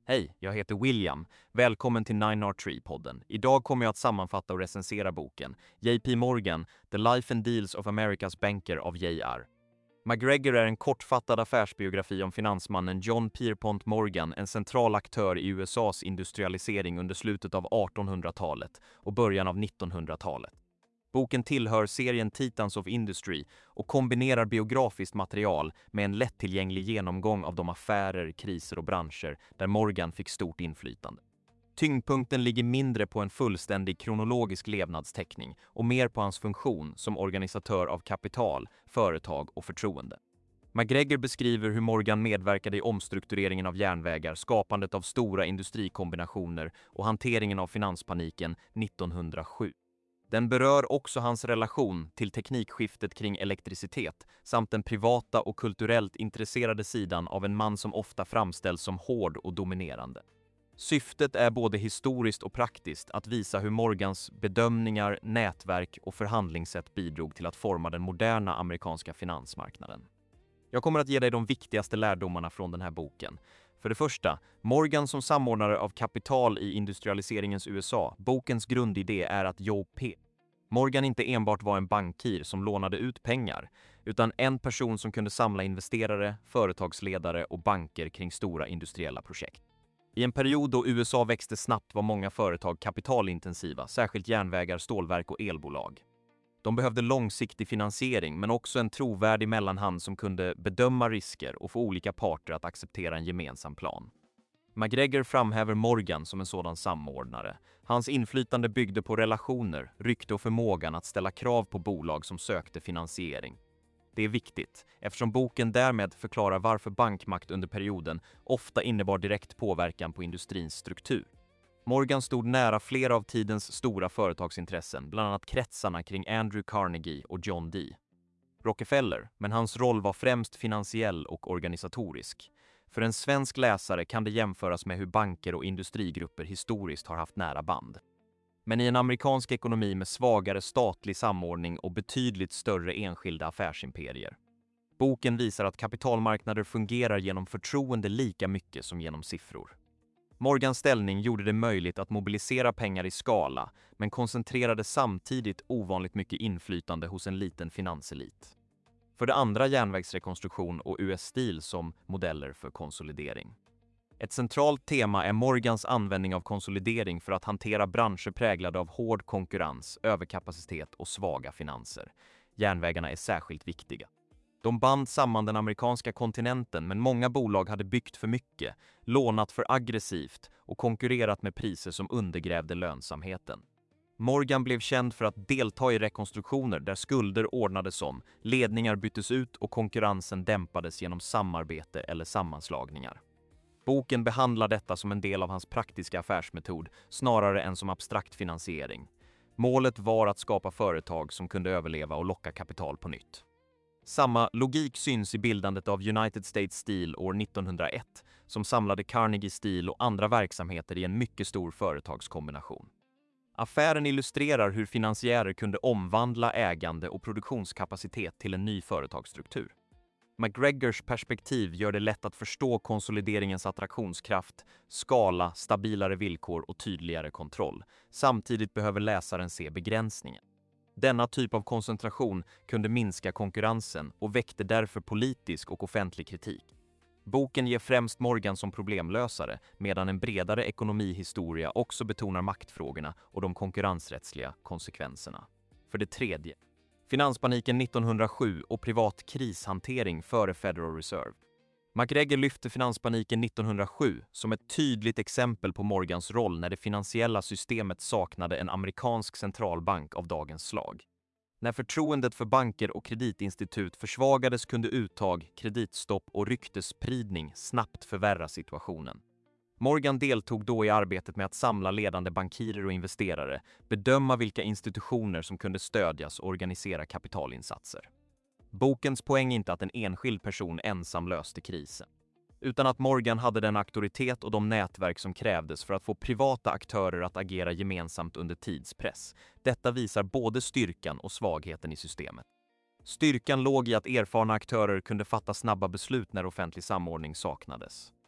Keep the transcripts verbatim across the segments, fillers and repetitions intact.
Hej, jag heter William. Välkommen till nine R tre-podden. Idag kommer jag att sammanfatta och recensera boken J P Morgan, The Life and Deals of America's Banker av J R McGregor är en kortfattad affärsbiografi om finansmannen John Pierpont Morgan, en central aktör i U S A:s industrialisering under slutet av artonhundratalet och början av nittonhundratalet. Boken tillhör serien Titans of Industry och kombinerar biografiskt material med en lättillgänglig genomgång av de affärer, kriser och branscher där Morgan fick stort inflytande. Tyngdpunkten ligger mindre på en fullständig kronologisk levnadsteckning och mer på hans funktion som organisatör av kapital, företag och förtroende. McGregor beskriver hur Morgan medverkade i omstruktureringen av järnvägar, skapandet av stora industrikombinationer och hanteringen av finanspaniken nittonhundrasju. Den berör också hans relation till teknikskiftet kring elektricitet samt den privata och kulturellt intresserade sidan av en man som ofta framställs som hård och dominerande. Syftet är både historiskt och praktiskt att visa hur Morgans bedömningar, nätverk och förhandlingssätt bidrog till att forma den moderna amerikanska finansmarknaden. Jag kommer att ge dig de viktigaste lärdomarna från den här boken. För det första, Morgan som samordnare av kapital i industrialiseringens U S A. Bokens grundidé är att Joe P. Morgan inte enbart var en bankir som lånade ut pengar, utan en person som kunde samla investerare, företagsledare och banker kring stora industriella projekt. I en period då U S A växte snabbt var många företag kapitalintensiva, särskilt järnvägar, stålverk och elbolag. De behövde långsiktig finansiering men också en trovärdig mellanhand som kunde bedöma risker och få olika parter att acceptera en gemensam plan. McGregor framhäver Morgan som en sådan samordnare. Hans inflytande byggde på relationer, rykte och förmågan att ställa krav på bolag som sökte finansiering. Det är viktigt, eftersom boken därmed förklarar varför bankmakt under perioden ofta innebar direkt påverkan på industrins struktur. Morgan stod nära flera av tidens stora företagsintressen, bland annat kretsarna kring Andrew Carnegie och John D. Rockefeller, men hans roll var främst finansiell och organisatorisk. För en svensk läsare kan det jämföras med hur banker och industrigrupper historiskt har haft nära band. Men i en amerikansk ekonomi med svagare statlig samordning och betydligt större enskilda affärsimperier. Boken visar att kapitalmarknader fungerar genom förtroende lika mycket som genom siffror. Morgans ställning gjorde det möjligt att mobilisera pengar i skala, men koncentrerade samtidigt ovanligt mycket inflytande hos en liten finanselit. För det andra, järnvägsrekonstruktion och U S-stil som modeller för konsolidering. Ett centralt tema är Morgans användning av konsolidering för att hantera branscher präglade av hård konkurrens, överkapacitet och svaga finanser. Järnvägarna är särskilt viktiga. De band samman den amerikanska kontinenten, men många bolag hade byggt för mycket, lånat för aggressivt och konkurrerat med priser som undergrävde lönsamheten. Morgan blev känd för att delta i rekonstruktioner där skulder ordnades om, ledningar byttes ut och konkurrensen dämpades genom samarbete eller sammanslagningar. Boken behandlar detta som en del av hans praktiska affärsmetod snarare än som abstrakt finansiering. Målet var att skapa företag som kunde överleva och locka kapital på nytt. Samma logik syns i bildandet av United States Steel år nittonhundraett som samlade Carnegie Steel och andra verksamheter i en mycket stor företagskombination. Affären illustrerar hur finansiärer kunde omvandla ägande och produktionskapacitet till en ny företagsstruktur. McGregors perspektiv gör det lätt att förstå konsolideringens attraktionskraft, skala, stabilare villkor och tydligare kontroll. Samtidigt behöver läsaren se begränsningen. Denna typ av koncentration kunde minska konkurrensen och väckte därför politisk och offentlig kritik. Boken ger främst Morgan som problemlösare, medan en bredare ekonomihistoria också betonar maktfrågorna och de konkurrensrättsliga konsekvenserna. För det tredje, finanspaniken nittonhundrasju och privat krishantering före Federal Reserve. McGregor lyfter finanspaniken nittonhundrasju som ett tydligt exempel på Morgans roll när det finansiella systemet saknade en amerikansk centralbank av dagens slag. När förtroendet för banker och kreditinstitut försvagades kunde uttag, kreditstopp och ryktesspridning snabbt förvärra situationen. Morgan deltog då i arbetet med att samla ledande bankirer och investerare, bedöma vilka institutioner som kunde stödjas och organisera kapitalinsatser. Bokens poäng är inte att en enskild person ensam löste krisen, utan att Morgan hade den auktoritet och de nätverk som krävdes för att få privata aktörer att agera gemensamt under tidspress. Detta visar både styrkan och svagheten i systemet. Styrkan låg i att erfarna aktörer kunde fatta snabba beslut när offentlig samordning saknades.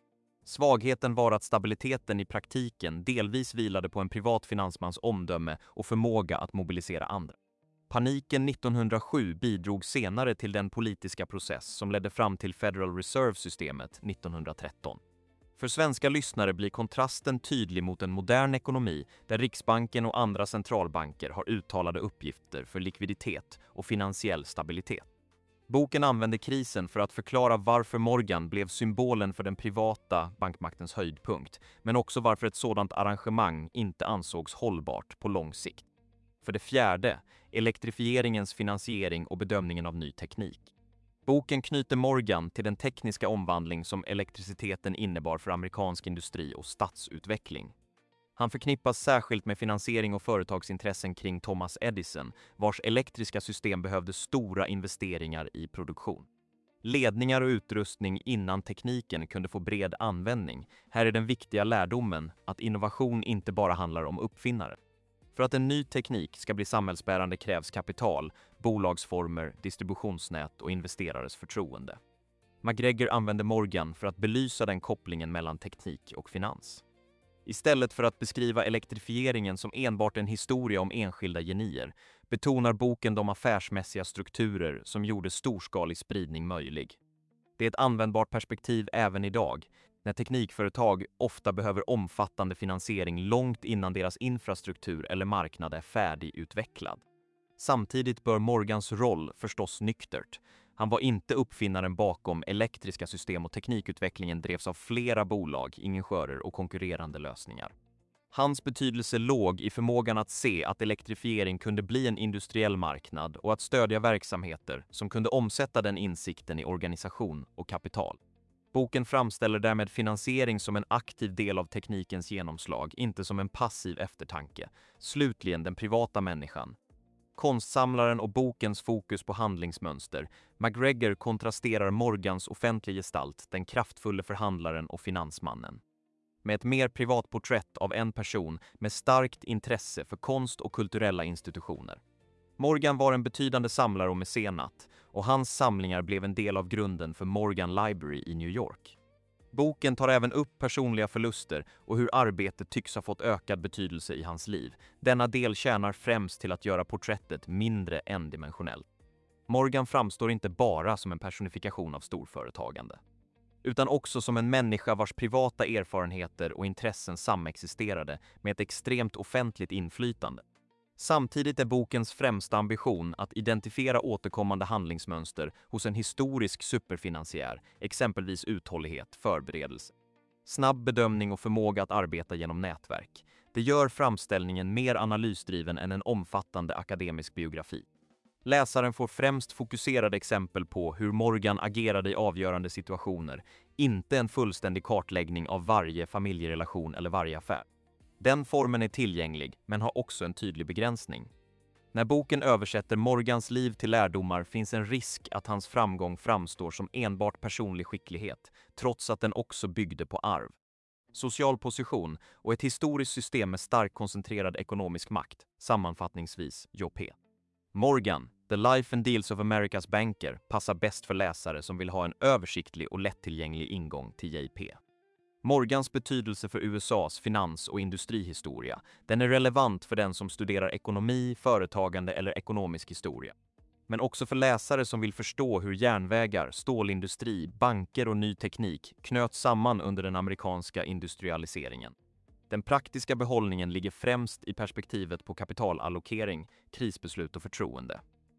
Svagheten var att stabiliteten i praktiken delvis vilade på en privat finansmans omdöme och förmåga att mobilisera andra. Paniken nittonhundrasju bidrog senare till den politiska process som ledde fram till Federal Reserve-systemet nittonhundratretton. För svenska lyssnare blir kontrasten tydlig mot en modern ekonomi där Riksbanken och andra centralbanker har uttalade uppgifter för likviditet och finansiell stabilitet. Boken använder krisen för att förklara varför Morgan blev symbolen för den privata bankmaktens höjdpunkt, men också varför ett sådant arrangemang inte ansågs hållbart på lång sikt. För det fjärde, elektrifieringens finansiering och bedömningen av ny teknik. Boken knyter Morgan till den tekniska omvandling som elektriciteten innebar för amerikansk industri och stadsutveckling. Han förknippas särskilt med finansiering och företagsintressen kring Thomas Edison, vars elektriska system behövde stora investeringar i produktion. Ledningar och utrustning innan tekniken kunde få bred användning. Här är den viktiga lärdomen att innovation inte bara handlar om uppfinnare. För att en ny teknik ska bli samhällsbärande krävs kapital, bolagsformer, distributionsnät och investerares förtroende. McGregor använde Morgan för att belysa den kopplingen mellan teknik och finans. Istället för att beskriva elektrifieringen som enbart en historia om enskilda genier, betonar boken de affärsmässiga strukturer som gjorde storskalig spridning möjlig. Det är ett användbart perspektiv även idag, när teknikföretag ofta behöver omfattande finansiering långt innan deras infrastruktur eller marknad är färdigutvecklad. Samtidigt bör Morgans roll förstås nyktert. Han var inte uppfinnaren bakom elektriska system och teknikutvecklingen drevs av flera bolag, ingenjörer och konkurrerande lösningar. Hans betydelse låg i förmågan att se att elektrifiering kunde bli en industriell marknad och att stödja verksamheter som kunde omsätta den insikten i organisation och kapital. Boken framställer därmed finansiering som en aktiv del av teknikens genomslag, inte som en passiv eftertanke. Slutligen den privata människan. Konstsamlaren och bokens fokus på handlingsmönster. McGregor kontrasterar Morgans offentliga gestalt, den kraftfulla förhandlaren och finansmannen. Med ett mer privat porträtt av en person med starkt intresse för konst och kulturella institutioner. Morgan var en betydande samlare och mecenat, och hans samlingar blev en del av grunden för Morgan Library i New York. Boken tar även upp personliga förluster och hur arbetet tycks ha fått ökad betydelse i hans liv. Denna del tjänar främst till att göra porträttet mindre endimensionellt. Morgan framstår inte bara som en personifikation av storföretagande, utan också som en människa vars privata erfarenheter och intressen samexisterade med ett extremt offentligt inflytande. Samtidigt är bokens främsta ambition att identifiera återkommande handlingsmönster hos en historisk superfinansiär, exempelvis uthållighet, förberedelse, snabb bedömning och förmåga att arbeta genom nätverk. Det gör framställningen mer analysdriven än en omfattande akademisk biografi. Läsaren får främst fokuserade exempel på hur Morgan agerade i avgörande situationer, inte en fullständig kartläggning av varje familjerelation eller varje affär. Den formen är tillgänglig, men har också en tydlig begränsning. När boken översätter Morgans liv till lärdomar finns en risk att hans framgång framstår som enbart personlig skicklighet, trots att den också byggde på arv, social position och ett historiskt system med starkt koncentrerad ekonomisk makt, sammanfattningsvis J P. Morgan, The Life and Deals of America's Banker, passar bäst för läsare som vill ha en översiktlig och lättillgänglig ingång till J P. Morgans betydelse för U S A:s finans- och industrihistoria, den är relevant för den som studerar ekonomi, företagande eller ekonomisk historia. Men också för läsare som vill förstå hur järnvägar, stålindustri, banker och ny teknik knöts samman under den amerikanska industrialiseringen. Den praktiska behållningen ligger främst i perspektivet på kapitalallokering, krisbeslut och förtroende.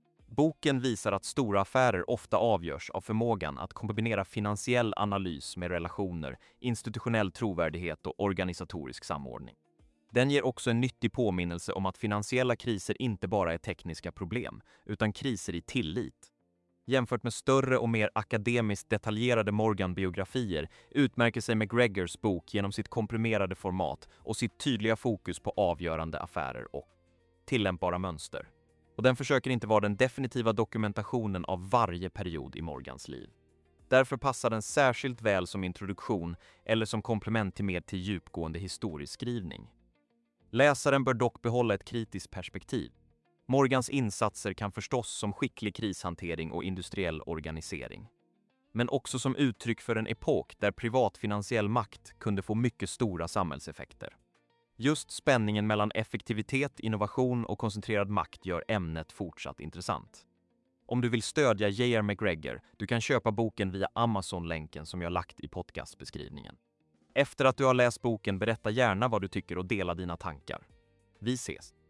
Boken visar att stora affärer ofta avgörs av förmågan att kombinera finansiell analys med relationer, institutionell trovärdighet och organisatorisk samordning. Den ger också en nyttig påminnelse om att finansiella kriser inte bara är tekniska problem, utan kriser i tillit. Jämfört med större och mer akademiskt detaljerade Morgan-biografier utmärker sig McGregors bok genom sitt komprimerade format och sitt tydliga fokus på avgörande affärer och tillämpbara mönster. Och den försöker inte vara den definitiva dokumentationen av varje period i Morgans liv. Därför passar den särskilt väl som introduktion eller som komplement till mer till djupgående historieskrivning. Läsaren bör dock behålla ett kritiskt perspektiv. Morgans insatser kan förstås som skicklig krishantering och industriell organisering. men också som uttryck för en epok där privatfinansiell makt kunde få mycket stora samhällseffekter. Just spänningen mellan effektivitet, innovation och koncentrerad makt gör ämnet fortsatt intressant. Om du vill stödja J R McGregor, du kan köpa boken via Amazon-länken som jag lagt i podcastbeskrivningen. Efter att du har läst boken, berätta gärna vad du tycker och dela dina tankar. Vi ses!